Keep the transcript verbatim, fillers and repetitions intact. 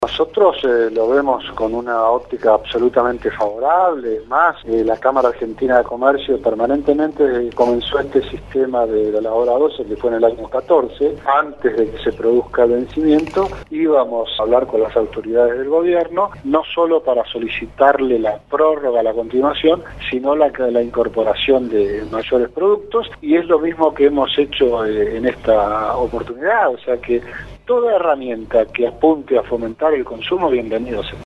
Nosotros eh, lo vemos con una óptica absolutamente favorable, más eh, la Cámara Argentina de Comercio permanentemente eh, comenzó este sistema de la hora doce, que fue en el año catorce, antes de que se produzca el vencimiento, íbamos a hablar con las autoridades del gobierno, no solo para solicitarle la prórroga a la continuación, sino la, la incorporación de mayores productos, y es lo mismo que hemos hecho eh, en esta oportunidad, o sea que toda herramienta que apunte a fomentar el consumo, bienvenido sea.